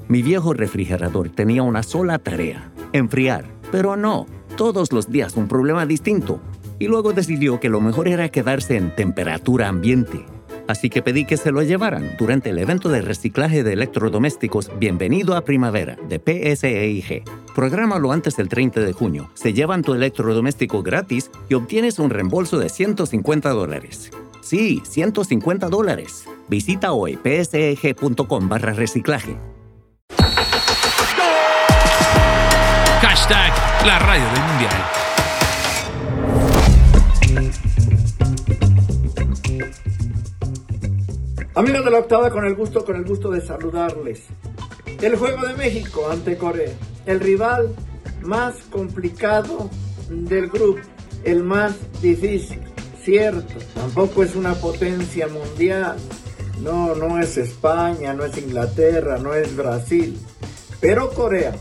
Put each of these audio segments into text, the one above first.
Mi viejo refrigerador tenía una sola tarea: enfriar. Pero no, todos los días un problema distinto. Y luego decidió que lo mejor era quedarse en temperatura ambiente. Así que pedí que se lo llevaran durante el evento de reciclaje de electrodomésticos Bienvenido a Primavera de PSEIG. Prográmalo antes del 30 de junio. Se llevan tu electrodoméstico gratis y obtienes un reembolso de $150. Sí, $150. Visita hoy pseg.com/reciclaje. Hashtag la radio del mundial. Amigos de la octava, con el gusto de saludarles. El juego de México ante Corea, el rival más complicado del grupo, el más difícil, cierto, tampoco es una potencia mundial, no es España, no es Inglaterra, no es Brasil, pero Corea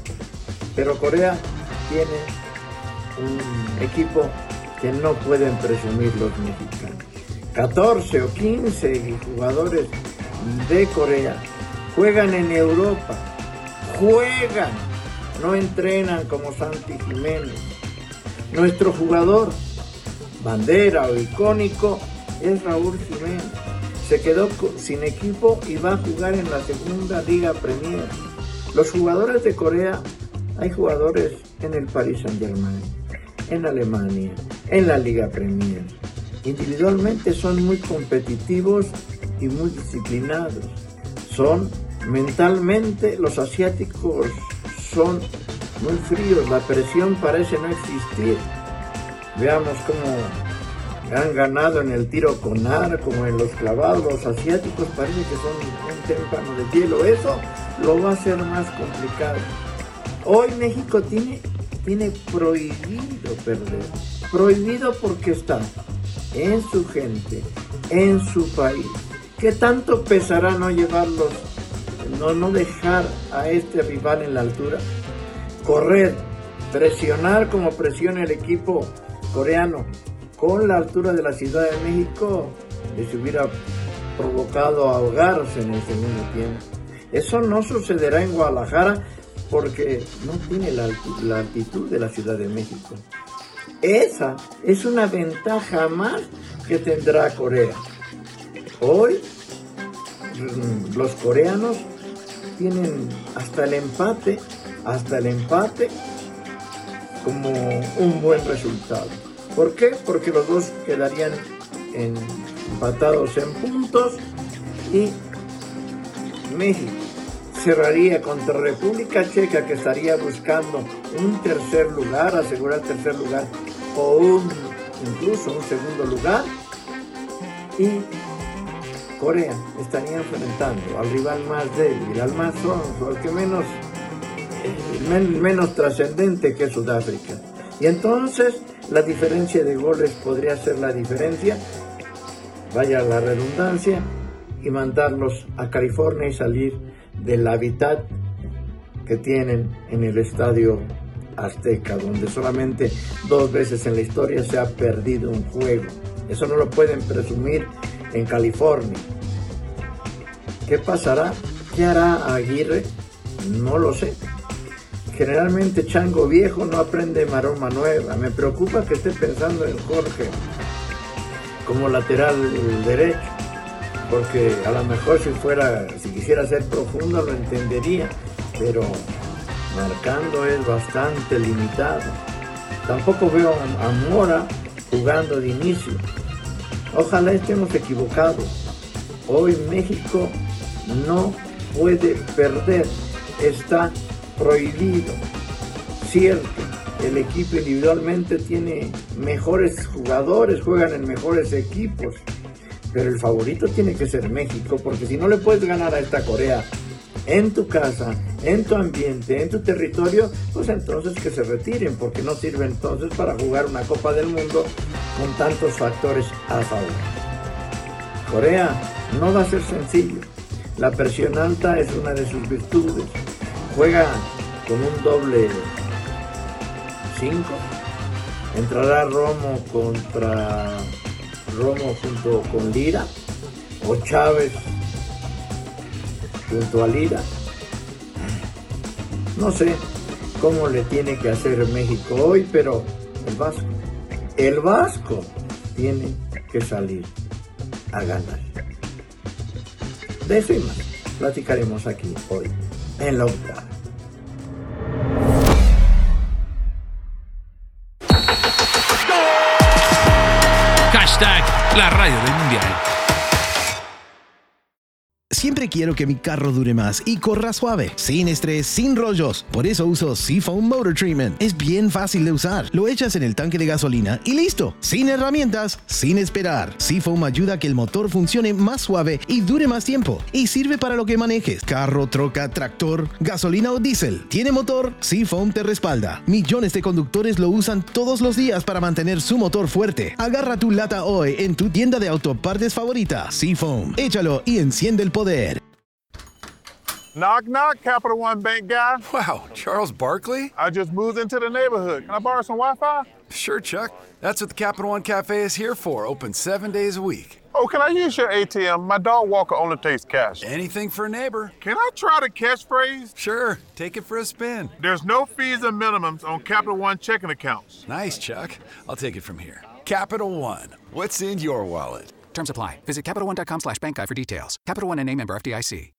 tiene un equipo que no pueden presumir los mexicanos. 14 o 15 jugadores de Corea juegan en Europa, no entrenan como Santi Jiménez. Nuestro jugador bandera o icónico es Raúl Jiménez. Se quedó sin equipo y va a jugar en la segunda Liga Premier. Los jugadores de Corea, hay jugadores en el Paris Saint-Germain, en Alemania, en la Liga Premier. Individualmente son muy competitivos y muy disciplinados. Mentalmente, los asiáticos son muy fríos, la presión parece no existir. Veamos cómo han ganado en el tiro con arco, como en los clavados. Los asiáticos parece que son un témpano de hielo. Eso lo va a hacer más complicado. Hoy México tiene prohibido perder. Prohibido porque está en su gente, en su país. ¿Qué tanto pesará no llevarlos, no dejar a este rival en la altura? Correr, presionar como presiona el equipo coreano con la altura de la Ciudad de México, les hubiera provocado ahogarse en el segundo tiempo. Eso no sucederá en Guadalajara porque no tiene la altitud de la Ciudad de México. Esa es una ventaja más que tendrá Corea. Hoy los coreanos tienen hasta el empate como un buen resultado. ¿Por qué? Porque los dos quedarían empatados en puntos y México cerraría contra República Checa, que estaría buscando un tercer lugar, asegurar tercer lugar o incluso un segundo lugar, y Corea estaría enfrentando al rival más débil, al más sonso, al que menos trascendente, que es Sudáfrica. Y entonces la diferencia de goles podría ser la diferencia, vaya la redundancia, y mandarlos a California y salir del hábitat que tienen en el Estadio Azteca, donde solamente 2 veces en la historia se ha perdido un juego. Eso no lo pueden presumir en California. ¿Qué pasará? ¿Qué hará Aguirre? No lo sé. Generalmente chango viejo no aprende maroma nueva. Me preocupa que esté pensando en Jorge como lateral derecho, porque a lo mejor si quisiera ser profundo lo entendería, pero marcando es bastante limitado. Tampoco veo a Mora jugando de inicio. Ojalá estemos equivocados. Hoy México no puede perder, está prohibido. Cierto, el equipo individualmente tiene mejores jugadores, juegan en mejores equipos, pero el favorito tiene que ser México, porque si no le puedes ganar a esta Corea en tu casa, en tu ambiente, en tu territorio, pues entonces que se retiren, porque no sirve entonces para jugar una Copa del Mundo con tantos factores a favor. Corea no va a ser sencillo. La presión alta es una de sus virtudes. Juega con un doble 5. Entrará Romo junto con Lira, o Chávez junto a Lira. No sé cómo le tiene que hacer México hoy, pero el Vasco tiene que salir a ganar. De eso y más platicaremos aquí hoy en La Octava. Hashtag la radio del mundial. Siempre quiero que mi carro dure más y corra suave, sin estrés, sin rollos. Por eso uso Seafoam Motor Treatment. Es bien fácil de usar. Lo echas en el tanque de gasolina y listo. Sin herramientas, sin esperar. Seafoam ayuda a que el motor funcione más suave y dure más tiempo. Y sirve para lo que manejes. Carro, troca, tractor, gasolina o diésel. ¿Tiene motor? Seafoam te respalda. Millones de conductores lo usan todos los días para mantener su motor fuerte. Agarra tu lata hoy en tu tienda de autopartes favorita. Seafoam. Échalo y enciende el poder. Knock, knock, Capital One Bank guy. Wow, Charles Barkley? I just moved into the neighborhood. Can I borrow some Wi-Fi? Sure, Chuck. That's what the Capital One Cafe is here for, open 7 days a week. Oh, can I use your ATM? My dog walker only takes cash. Anything for a neighbor. Can I try the catchphrase? Sure, take it for a spin. There's no fees or minimums on Capital One checking accounts. Nice, Chuck. I'll take it from here. Capital One, what's in your wallet? Terms apply. Visit CapitalOne.com/bankguy for details. Capital One and a member FDIC.